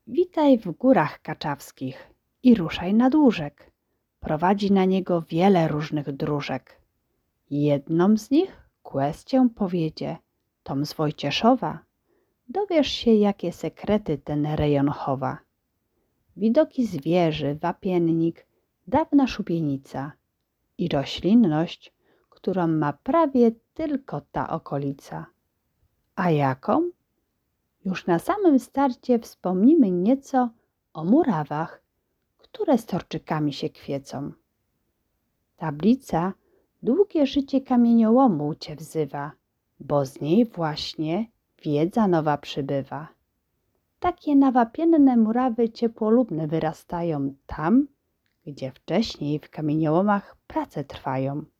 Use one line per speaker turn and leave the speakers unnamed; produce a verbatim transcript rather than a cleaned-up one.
Witaj w górach kaczawskich i ruszaj nad łóżek. Prowadzi na niego wiele różnych dróżek. Jedną z nich Kłes cię powiedzie, tom z Wojcieszowa. Dowiesz się, jakie sekrety ten rejon chowa. Widoki zwierzy, wapiennik, dawna szubienica i roślinność, którą ma prawie tylko ta okolica. A jaką? Już na samym starcie wspomnimy nieco o murawach, które z torczykami się kwiecą. Tablica długie życie kamieniołomu cię wzywa, bo z niej właśnie wiedza nowa przybywa. Takie nawapienne murawy ciepłolubne wyrastają tam, gdzie wcześniej w kamieniołomach prace trwają.